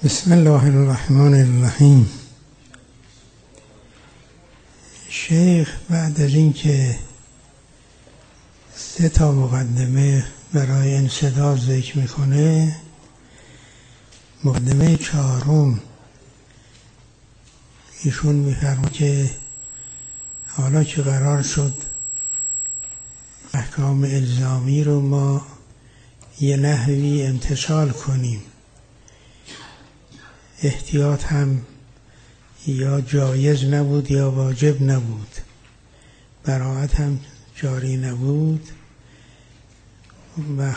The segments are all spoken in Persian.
بسم الله الرحمن الرحیم. شیخ بعد از اینکه 3 مقدمه برای انسداد ذکر میکنه، مقدمه 4 ایشون میفرماید که حالا که قرار شد احکام الزامی رو ما یه نحوی امتثال کنیم، احتیاط هم یا جایز نبود یا واجب نبود، براءت هم جاری نبود، و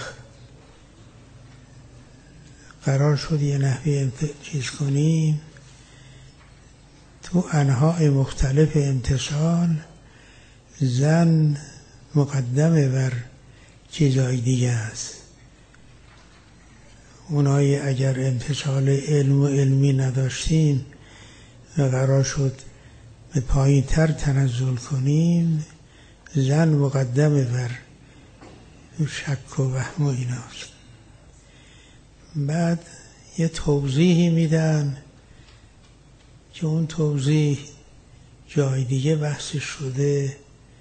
قرار شد یه نحوی چیز کنیم. تو انواع مختلف امتثال زن مقدمه بر چیزهای دیگه است. اونایی اگر امتثال علم و علمی نداشتیم و قرار شد به پایین تر تنزل کنیم، زن مقدمه بر شک و وهم و ایناست. بعد یه توضیحی میدن که اون توضیح جای دیگه بحثش شده،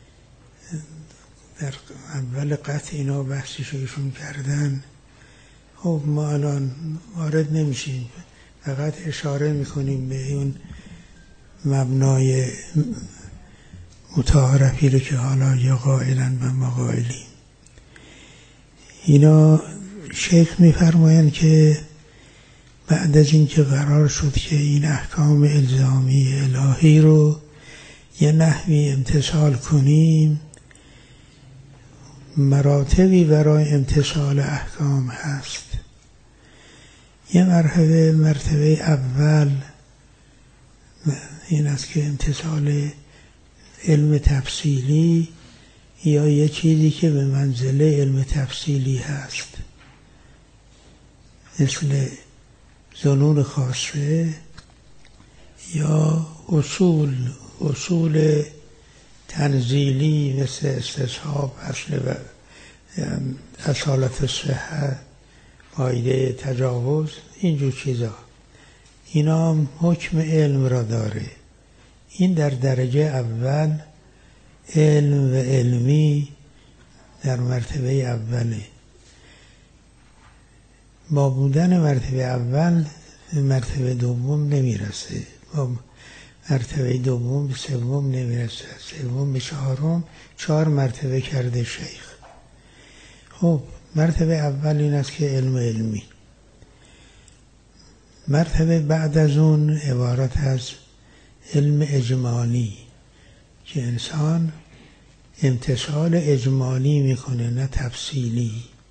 در اول قطع اینا بحثش ایشون کردن. خب ما الان وارد نمیشیم، فقط اشاره میکنیم به اون مبنای متعارفی رو که حالا یا قائلن و ما قائلیم. اینا شیخ میفرمایند که بعد از اینکه قرار شد که این احکام الزامی الهی رو یه نحوی امتثال کنیم، مراتبی برای امتثال احکام هست. یه مرتبه اول این است که امتثال علم تفصیلی یا یه چیزی که به منزله علم تفصیلی هست، مثل ظنون خاصه یا اصول تنزیلی مثل استصحاب، اصالت الصحه، قاعده تجاوز، اینجور چیزا. اینا هم حکم علم را داره. این در درجه اول علم و علمی در مرتبه اوله. با بودن مرتبه اول مرتبه دوم نمیرسه، با مرتبه دوم به سوم نمیرسه، سوم به چهارم، 4 مرتبه کرده شیخ. خب مرتبه اول این است که علم علمی. مرتبه بعد از اون عبارت از علم اجمالی که انسان امتثال اجمالی میکنه نه تفصیلی.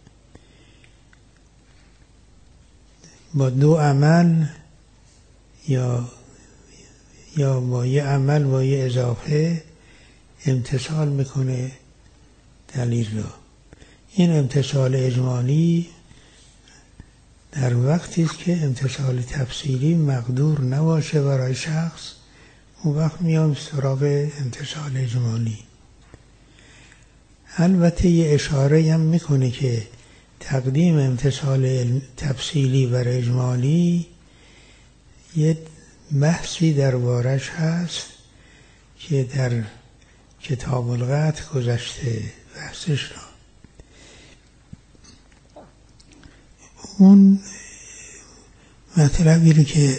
با 2 عمل یا با یه عمل با یه اضافه امتثال میکنه دلیل را. این امتثال اجمالی در وقتی است که امتثال تفصیلی مقدور نباشه برای شخص، اون وقت میام سراغ امتثال اجمالی. البته یه اشاره هم میکنه که تقدیم امتثال تفصیلی بر اجمالی یه بحثی دربارش هست که در کتاب القطع گذشته بحثش را. اون مطلبی رو که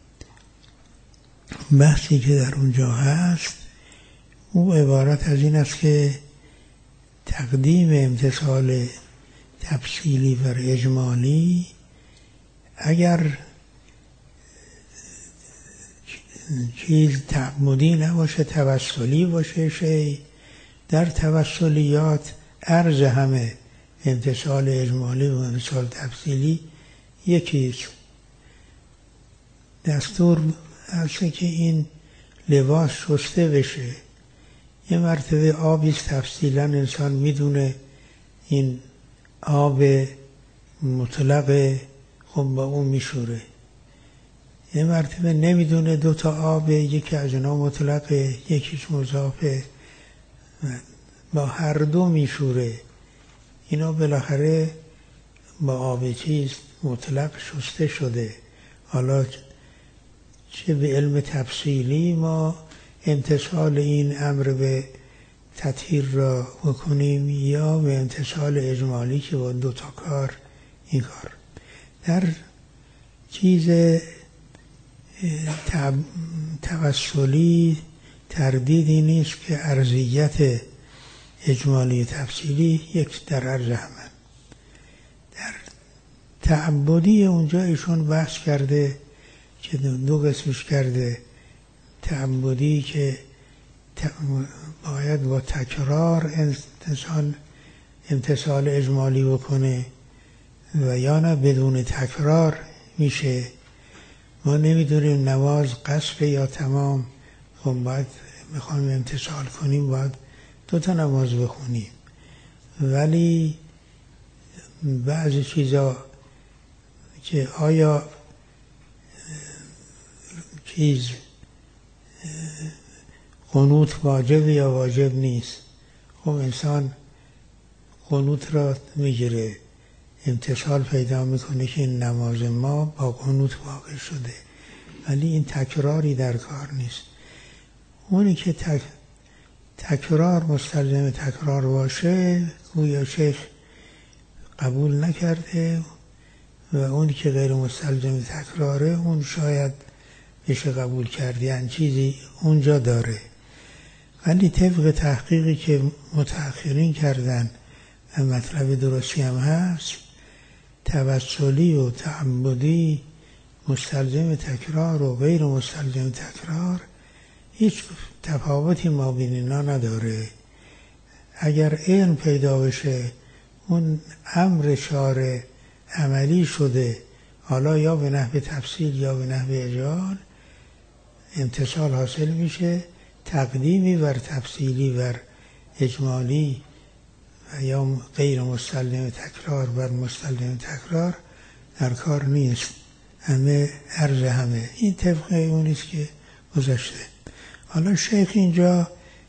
بحثی که در اونجا هست، او عبارت از این است که تقدیم امتثال تفصیلی بر اجمالی اگر چیز تعمدی نباشه، توسلی باشه. شی در توسلیات عرض همه امتثال اجمالی و امتثال تفصیلی یکیست. دستور هست که این لباس شسته بشه. یه مرتبه آبیست تفصیلا انسان میدونه این آب مطلق، خب با اون میشوره. یه مرتبه نمیدونه 2 تا آب، یکی از اینا مطلقه یکیش مضافه، با هر دو میشوره. اینا بالاخره با آب چیز مطلق شسته شده، حالا چه به علم تفصیلی ما امتثال این امر به تطهیر را بکنیم یا به امتثال اجمالی که با دو تا کار این کار. در چیز توسلی تردیدی نیست که ارضیت اجمالی تفصیلی یک در عرض همه. در تعبدی اونجا ایشون بحث کرده که دو قسمش کرده، تعبدی که باید با تکرار امتثال اجمالی بکنه و یا نه بدون تکرار میشه. ما نمیدونیم نماز قصر یا تمام، خب باید میخوایم امتثال کنیم باید دو تا نماز بخونیم، ولی بعضی چیزا که آیا چیز قنوت واجب یا واجب نیست، خب انسان قنوت را میگیره، امتثال پیدا میکنه که این نماز ما با قنوت واقع شده، ولی این تکراری در کار نیست. اونی که تکرار مستلزم تکرار باشه گویا شیخ قبول نکرده و اونی که غیر مستلزم تکراره اون شاید بشه قبول کرد، یعنی چیزی اونجا داره. ولی طبق تحقیقی که متأخرین کردن و مطلب درستی هم هست، توسلی و تعبدی مستلزم تکرار و غیر مستلزم تکرار هیچ تفاوتی ما بین اینا نداره. اگر علم پیدا بشه اون امر شارع عملی شده، حالا یا به نحو تفصیل یا به نحو اجمال، امتثال حاصل میشه، تقدیمی بر تفصیلی بر اجمالی و یا غیر مستلزم تکرار بر مستلزم تکرار در کار نیست، همه عرض همه. این طبق اونیست که گذشته. حالا شیخ اینجا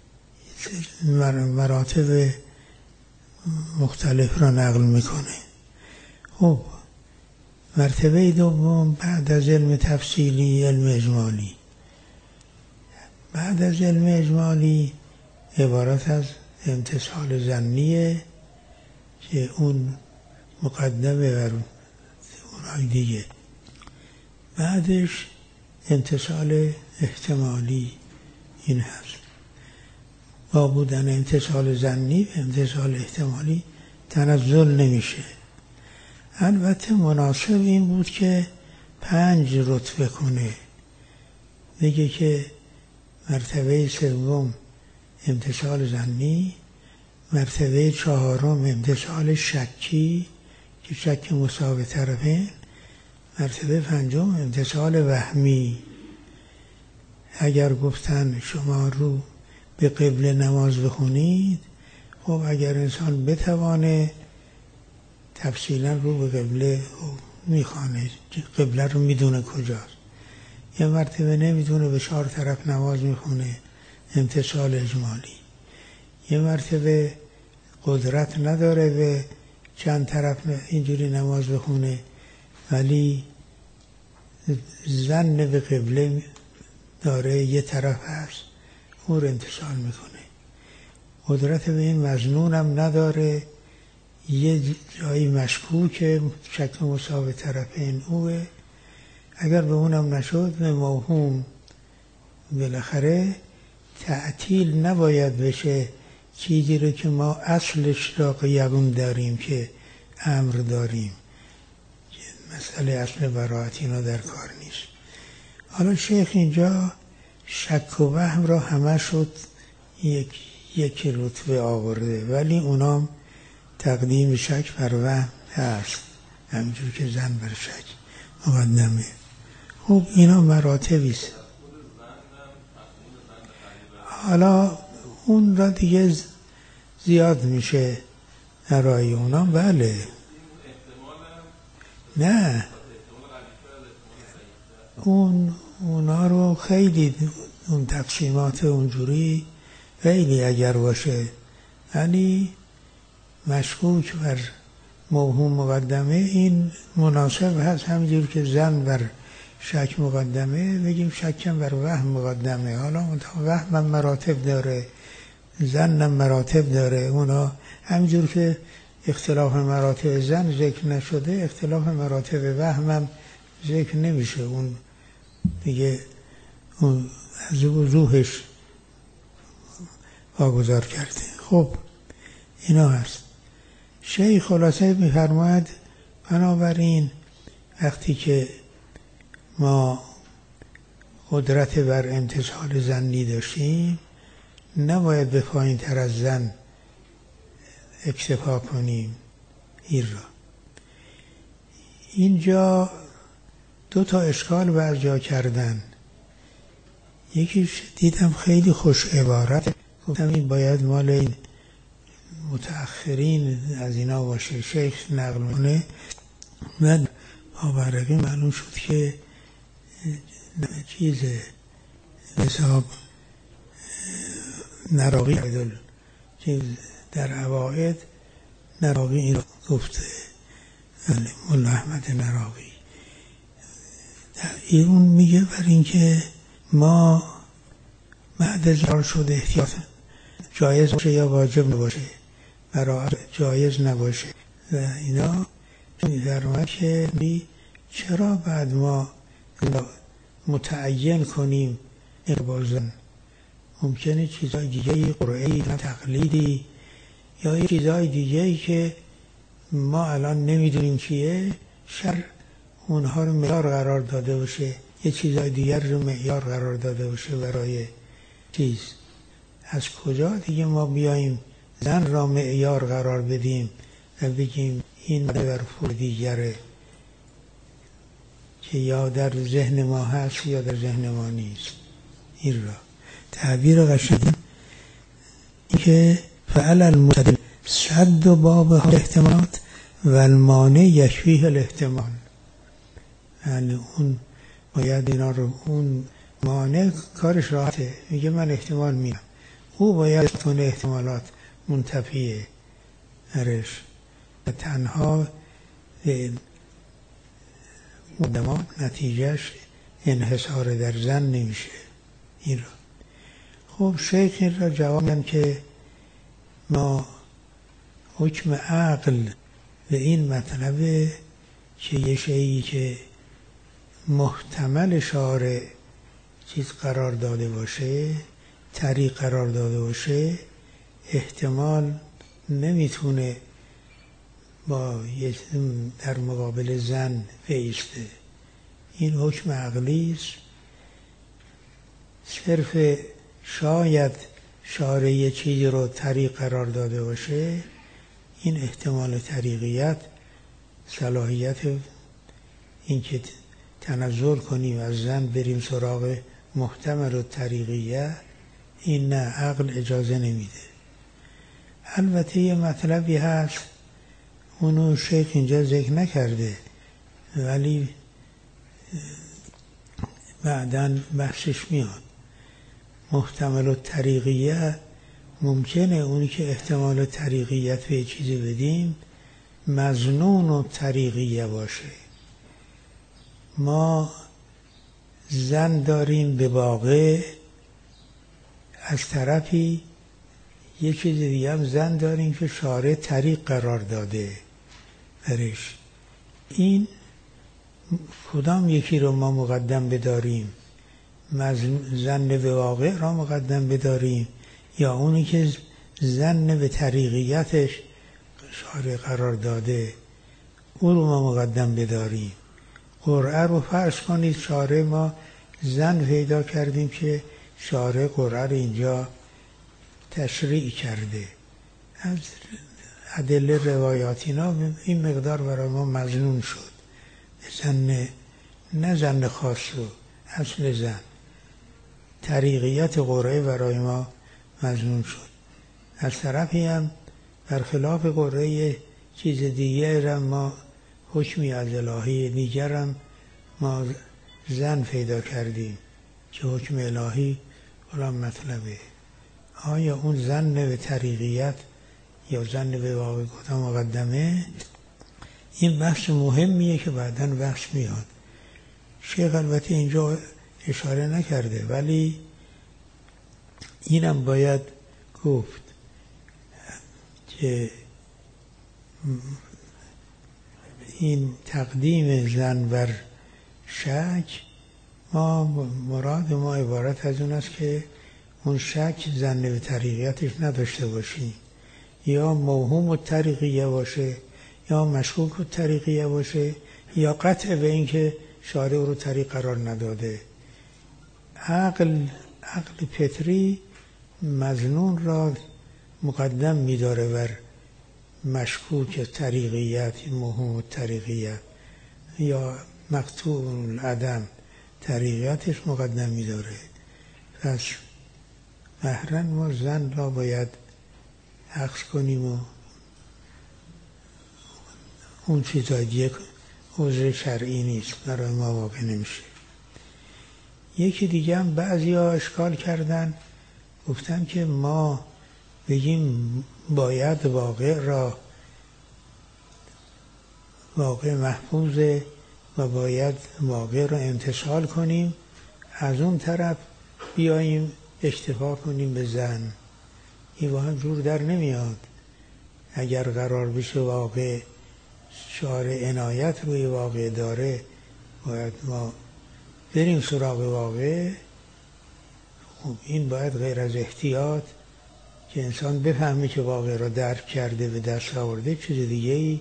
مراتب مختلف را نقل میکنه. خب مرتبه دوم بعد از علم تفصیلی علم اجمالی. بعد از علم اجمالی عبارت از امتثال ظنیه که اون مقدمه بر اونهای دیگه. بعدش امتثال احتمالی این هست. با بودن امتثال ظنی و امتثال احتمالی تنزل نمیشه. البته مناسب این بود که 5 رتبه کنه، بگه که مرتبه سوم امتثال ظنی، مرتبه 4 امتثال شکی که شک مساوی طرفین، مرتبه 5 امتثال وهمی. اگر گفتن شما رو به قبله نماز بخونید، خب اگر انسان بتوانه تفصیلا رو به قبله میخوانه، قبله رو میدونه کجاست. یه مرتبه نمیدونه به 4 طرف نماز میخونه، امتثال اجمالی. یه مرتبه قدرت نداره به چند طرف اینجوری نماز بخونه، ولی ظن به قبله داره یه طرف هست، اون رو امتثال میکنه. قدرت به این مظنون هم نداره، یه جایی مشکوکه، شک مساوی طرفین اوه، اگر به اونم نشد به موهوم. بالاخره تعطیل نباید بشه چیزی رو که ما اصلش را یقین داریم که امر داریم، مسئله اصل براءت اینا در کار نیست. حالا شیخ اینجا شک و وهم را همه شد یک رتبه آورده، ولی اونام تقدیم شک بر وهم هست، همینجور که ظن بر شک مقدمه. خب اینا مراتبیست. حالا اون را دیگه زیاد میشه رای اونا. بله نه اونا رو خیلی اون تقسیمات اونجوری خیلی اگر باشه، ولی مشکوک بر موهوم مقدمه این مناسب هست، همینجور که ظن بر شک مقدمه، بگیم شکم بر وهم مقدمه. حالا وهمم مراتب داره، ظنم مراتب داره. اونا همینجور که اختلاف مراتب ظن ذکر نشده، اختلاف مراتب وهمم ذکر نمیشه. اون دیگه اون از وضوحش واگذار کرده. خب اینا هست. شیخ خلاصه می‌فرماید بنابراین وقتی که ما قدرت بر امتثال ظنی داشتیم، نباید به پایین تر از ظن اکتفا کنیم. این را اینجا دو تا اشکال بر جا کردن. یکیش دیدم خیلی خوش عبارت، گفتم این باید مال این متأخرین از اینا باشه. شیخ نقل میکنه، من باورقی معلوم شد که چیز حساب نراقی چیز در عواید نراقی این گفته، مولا احمد نراقی در ایرون میگه بر اینکه ما بعد از جار شد احتیاط جایز باشه یا واجب نباشه، برای جایز نباشه و اینا می‌فرماید که چرا بعد ما متعین کنیم اقبازن؟ ممکنه چیزای دیگه قرعه‌ای تقلیدی یا یه چیزای دیگه‌ای که ما الان نمیدونیم چیه، شر اونها رو معیار قرار داده باشه، یه چیزای دیگر رو معیار قرار داده باشه برای چیز. از کجا دیگه ما بیاییم زن را معیار قرار بدیم و بگیم این بر پول دیگره که یا در ذهن ما هست یا در ذهن ما نیست. این را تعبیر قشنگ که فعل المتدل صد باب الاحتمالات و المانع یکفیه الاحتمال. یعنی اون باید اینا رو، اون مانع کارش راحته، میگه من احتمال میدم، او باید تون احتمالات منتفیه ارش و تنها مقدمات نتیجهش انحصار در ظن نمیشه. این را خب شیخ این را جواب میدن که ما حکم عقل به این مطلبه که یه شیئی که محتمل شارع چیز قرار داده باشه، طریق قرار داده باشه، احتمال نمیتونه با در مقابل ظن بایسته. این حکم عقلی است. صرف شاید شارع یه چیزی رو طریق قرار داده باشه، این احتمال طریقیت، صلاحیت اینکه تنزل کنیم از ظن بریم سراغ محتمل و طریقیت، این نه، عقل اجازه نمیده. البته یه مطلبی هست اونو شیخ اینجا ذکر نکرده ولی بعداً بحثش میاد. محتمل و طریقیت ممکنه اونی که احتمال طریقیت به چیزی بدیم مظنون و طریقیه باشه. ما ظن داریم به واقع، از طرفی یه چیز دیگه هم ظن داریم که شارع طریق قرار داده برش. این کدام یکی رو ما مقدم بداریم؟ ظن به واقع را مقدم بداریم یا اونی که ظن به طریقیتش شارع قرار داده اون رو ما مقدم بداریم؟ قرعه رو فرض کنید شارع ما ظن پیدا کردیم که شارع قرعه رو اینجا تشریع کرده، از ادله روایاتی اینا این مقدار برای ما مظنون شد، ظن نه ظن خاص رو، اصل ظن طریقیت قرعه برای ما مظنون شد. از طرفی هم برخلاف قرعه چیز دیگر هم ما حکمی از الهی دیگر هم ما ظن پیدا کردیم که حکم الهی فلان مطلبه. آیا اون ظن به طریقیت یا ظن به واقع کدام مقدمه؟ این بحث مهمیه که بعداً بحث میاد. شیخ البته اینجا اشاره نکرده، ولی اینم باید گفت که این تقدیم زن بر شک، ما مراد ما عبارت از اون است که اون شک زن به طریقیتش نداشته باشیم، یا موهوم الطریقیه باشه یا مشکوک الطریقیه باشه یا قطع به این که شارع رو طریق قرار نداده. عقل فطری مظنون را مقدم می‌داره بر مشکوک طریقیت، موهوم الطریقیت یا مقطوع العدم طریقیتش مقدم می‌داره. پس مهراً ما زن را باید عکس کنیم و اون چیزای دیگه عذر شرعی نیست، برای ما واقع نمیشه. یکی دیگه هم بعضی ها اشکال کردن، گفتن که ما بگیم باید واقع محفوظه و باید واقع را امتثال کنیم، از اون طرف بیاییم اکتفا کنیم به زن. این با هم جور در نمیاد. اگر قرار بشه واقع شارع عنایت روی واقع داره، باید ما بریم سراغ واقع. خب این باید غیر از احتیاط که انسان بفهمه که واقع را درک کرده به دست آورده، چیز دیگه ای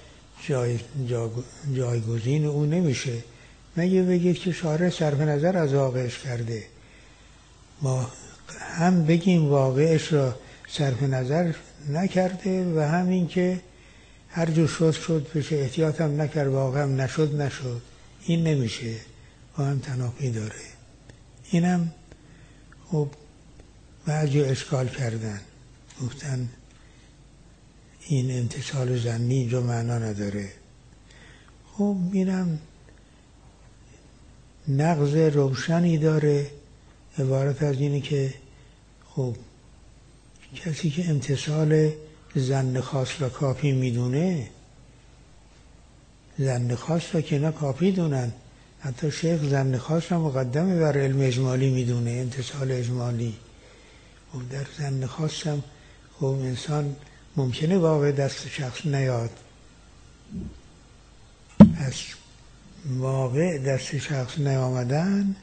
جایگزین او نمیشه. مگه بگید که شارع صرف نظر از واقعش کرده، ما هم بگیم واقعش را صرف نظر نکرده و همین که هر جو شد بشه، احتیاط هم نکرد واقع هم نشد. این نمیشه، با هم تناقض داره. اینم خب بعضی اشکال کردن، گفتن این امتثال ظنی اینجا معنا نداره. خب اینم نقض روشنی داره، عبارت از اینه که خب کسی که امتثال ظن خاص را کافی میدونه، ظن خاص را که نه کافی دونن، حتی شیخ ظن خاص را مقدمه بر علم اجمالی میدونه، امتثال اجمالی. و در ظن خاص هم خب انسان ممکنه واقع دست شخص نیاد، پس واقع دست شخص نیامدن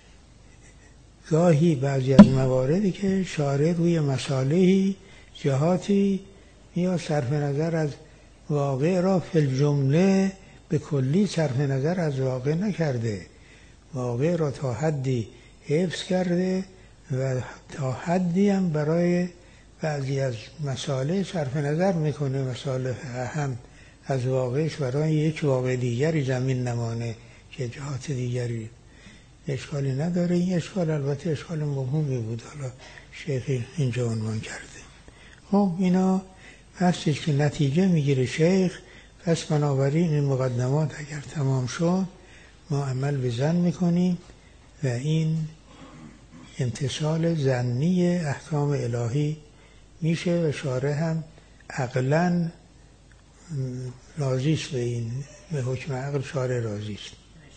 گاهی بعضی از مواردی که شارع روی مصالحی جهاتی یا صرف نظر از واقع را فی الجمله به کلی صرف نظر از واقع نکرده، واقع را تا حدی حفظ کرده و تا حدی هم برای بعضی از مسائل صرف نظر میکنه، مسائل اهم از واقعش برای یک واقع دیگری زمین نمانه که جهات دیگری. اشکالی نداره. این اشکال البته اشکال مفهومی بود، حالا شیخ اینجا عنوان کرده. خب اینا بحثی که نتیجه میگیره شیخ. پس بنابراین این مقدمات اگر تمام شد ما عمل به ظن میکنیم و این امتثال ظنی احکام الهی میشه و شارع هم عقلاً راضی است به این، به حکم عقل شارع راضی است.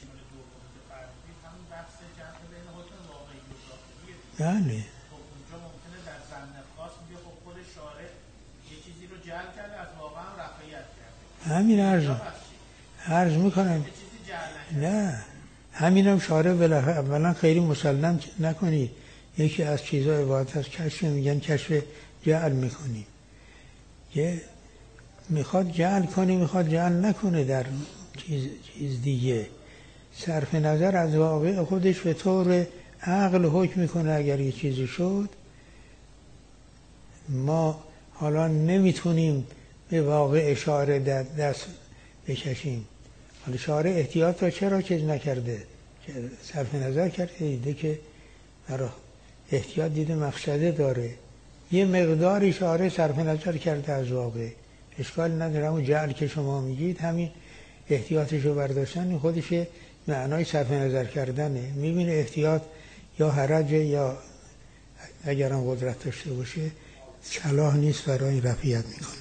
بله. اونجا ممکنه در ظن خاص میگه خب خود شارع یه چیزی رو جعل کرده، از واقعا رفعیت کرده. همین عرض میکنم. نه همین هم شارع بالاخره اولا خیلی مسلم نکنید، یکی از چیزهای عبارت از کشف، میگن کشف جعل میکنیم، یه میخواد جعل کنه میخواد جعل نکنه در چیز دیگه، صرف نظر از واقع خودش به طور عقل حکم میکنه. اگر یه چیزی شد ما حالا نمیتونیم به واقع اشاره دست بکشیم. حالا شارع احتیاط را چرا چیز نکرده؟ صرف نظر کرده، دیده که برای احتیاط دیده مقصده داره، یه مقداری شارع صرف نظر کرده از واقع، اشکال نداره. اون جعل که شما میگید همین احتیاطشو برداشتن خودش معنای صرف نظر کردنه. میبینه احتیاط یا حرج یا اگرم قدرت داشته باشه صلاح نیست، برای رفعیت میکنه.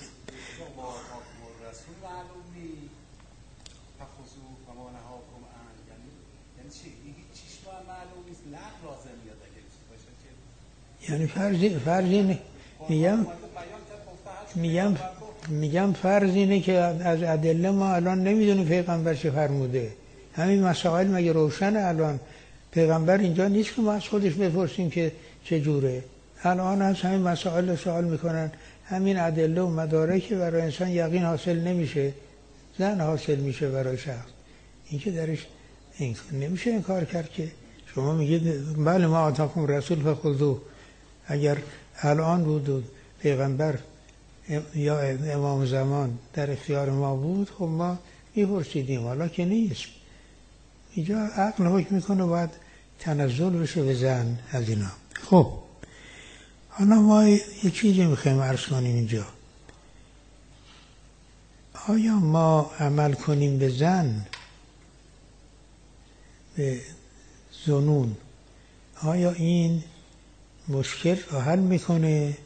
یعنی فرض اینه، میگم فرض اینه که از ادله ما الان نمیدونیم پیغمبر چه فرموده. همین مسائل مگه روشنه؟ الان پیغمبر اینجا نیست که ما از خودش بپرسیم که چه جوره. الان از همین مسائل سوال میکنن، همین ادله و مدارک که برای انسان یقین حاصل نمیشه، زن حاصل میشه برای شخص. این که درش نمیشه این کار کرد که شما میگید بله ما آتاکم رسول فخذوه. اگر الان بود پیغمبر یا امام زمان در اختیار ما بود، خب ما میپرسیدیم، حالا که نیست. اینجا عقل حکم میکنه باید تنزل بشه به زن از اینا. خب حالا ما یه چیزی میخوایم عرض کنیم اینجا. آیا ما عمل کنیم به زن، به ظنون، آیا این مشکل رو حل میکنه؟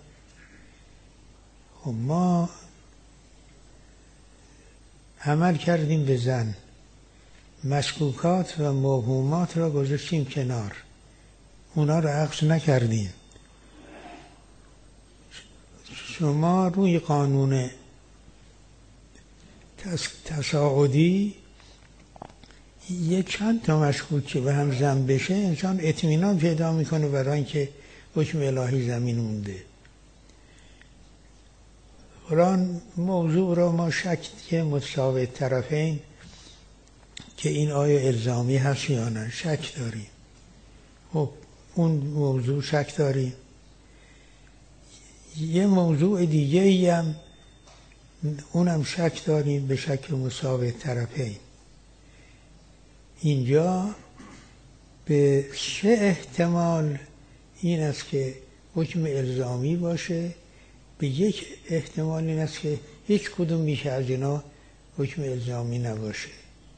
خب ما عمل کردیم به زن، مشکوکات و موهومات را گذاشتیم کنار، اونا رو عکس نکردیم. شما روی قانون تصاعدی یه چند تا مشکوک که به هم ضم بشه انسان اطمینان پیدا میکنه برای اینکه حکم الهی زمین مونده. قرآن موضوع را ما شک متساوی طرفین که این آیا الزامی هست یا نه شک داریم. خب اون موضوع شک داریم. یه موضوع دیگه هم اونم شک داریم به شک مساوی طرفین. اینجا به 3 احتمال این است که حکم الزامی باشه، به 1 احتمال این است که هیچ کدوم میشه از اینا حکم الزامی نباشه.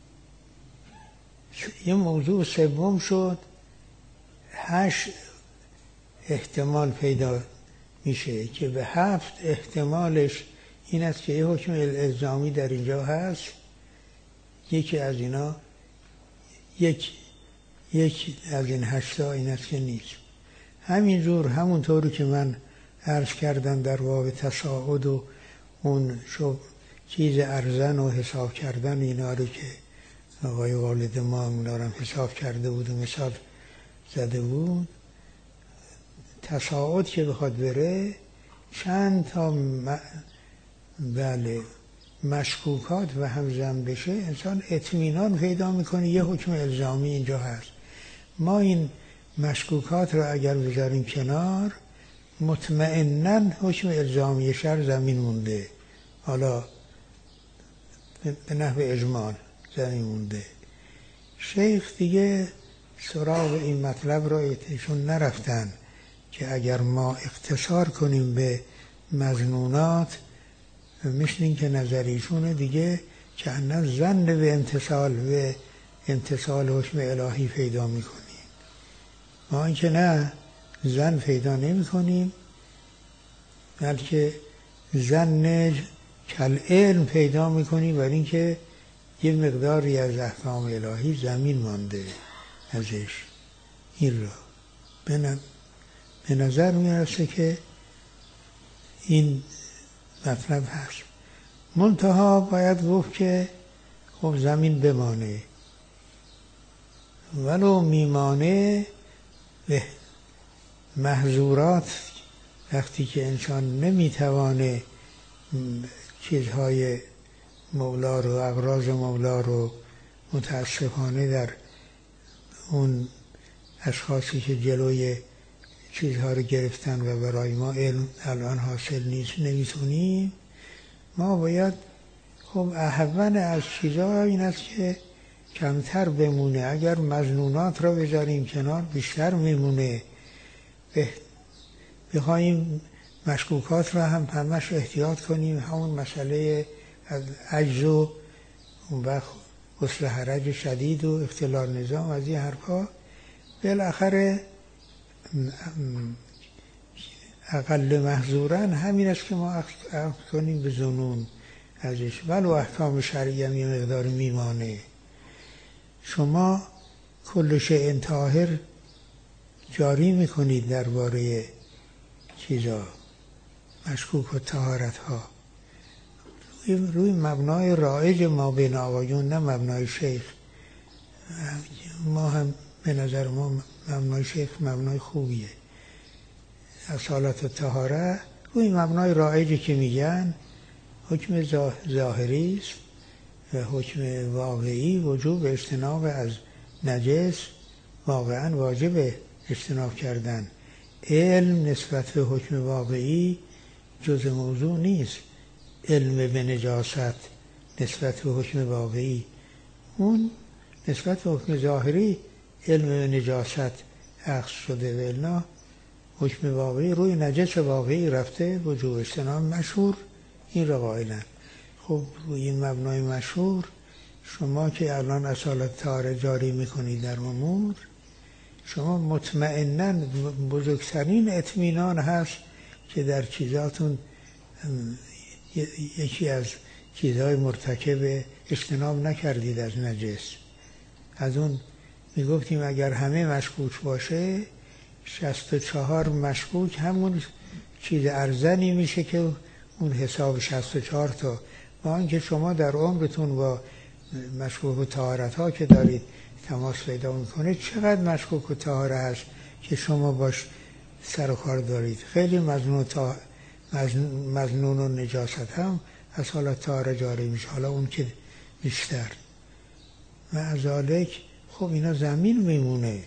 یه موضوع سوم شد 8 احتمال پیدا میشه که به 7 احتمالش این است که یه حکم الزامی در اینجا هست، یکی از اینا یک از این 8 این است که نیست. همینجور همونطوری که من عرض کردم در باب تصاعد و اون چیز ارزن و حساب کردن اینا رو که آقای والد ما اونا رو حساب کرده بود و مثال زده بود، تصاعد که بخواد بره چند تا بله مشکوکات و همزن بشه انسان اطمینان پیدا میکنه یه حکم الزامی اینجا هست. ما این مشکوکات رو اگر بذاریم کنار مطمئناً حکم الزامی شر زمین مونده، حالا به نحو اجمال زمین مونده. شیخ دیگه سراغ این مطلب را ایشون نرفتن که اگر ما اختصار کنیم به مظنونات مثل این که نظریشونه دیگه چندان ظن به امتصال حکم الهی پیدا میکنیم. ما اینکه نه ظن پیدا نمی کنیم، بلکه ظن کل علم پیدا میکنیم برای اینکه یه مقداری از احکام الهی زمین مانده ازش. این را به نظر میرسه که این مطلب هست. منتها باید گفت که خب زمین بمانه، ولو میمانه به محظورات وقتی که انسان نمیتوانه چیزهای مولا رو، اغراض مولا رو متاسفانه در اون اشخاصی که جلوی چیزها رو گرفتن و برای ما علم الان حاصل نیست نمیتونیم، ما باید خب احون از چیزها این است که کمتر بمونه. اگر مظنونات را بذاریم کنار بیشتر میمونه. بخوایم مشکوکات را هم همش احتیاط کنیم، همون مسئله از عجز و اون وقت غسل حرج شدید و اختلال نظام از این حرفا، بالاخره اقل محظوراً همین است که ما اخذ کنیم به ظنون ازش، ولو احکام شرعی هم یه مقدار میمانه. شما کل شیء طاهر جاری میکنید درباره چیزا مشکوک و طهارت ها روی مبنای رایج ما بین آقایون، نه مبنای شیخ. ما هم به نظر ما مبنای شیخ مبنای خوبیه. اصالت و طهاره روی مبنای رایجی که میگن حکم ظاهری است و حکم واقعی وجوب اجتناب از نجس، واقعا واجب اجتناب کردن. علم نسبت به حکم واقعی جز موضوع نیست. علم به نجاست نسبت به حکم واقعی، اون نسبت به حکم ظاهری علم به نجاست عکس شده و الا حکم واقعی روی نجس واقعی رفته، وجوب اجتناب مشهور این را قائلن. خب روی این مبنای مشهور شما که الان اصالت طهاره جاری میکنید در امور، شما مطمئناً بزرگترین اطمینان هست که در چیزاتون یکی از چیزهای مرتکب اجتناب نکردید از نجس. از اون میگفتیم اگر همه مشکوک باشه 64 مشکوک همون چیز ارزنی میشه که اون حساب 64 تا، با اینکه شما در عمرتون با مشکوک و طهارت ها که دارید تماس پیدا میکنید چقدر مشکوک و طهاره هست که شما باش سر و کار دارید. خیلی مظنون و نجاست هم از حالا طهاره جاری میشه، حالا اون که بیشتر. معذالک خب اینا زمین میمونه.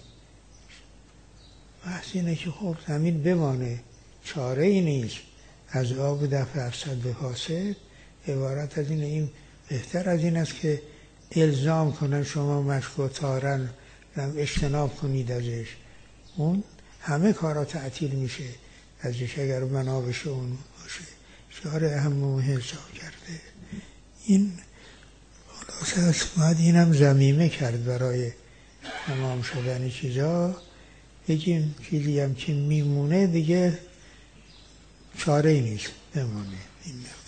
بحث اینه که خب زمین بمانه، چاره ای نیست. از آب دفع افسد به فاسد عبارت از اینه. این بهتر از این است که الزام کنن شما مشکوک طهاره اجتناب کنید ازش، اون همه کارا تعطیل میشه ازش اگر منابش اون باشه. شعار اهم و حساب کرده. این خلاصه است. باید اینم ضمیمه کرد برای تمام شدن چیزا. بگیم چیزی هم که میمونه دیگه چاره ای نیست، بمانه این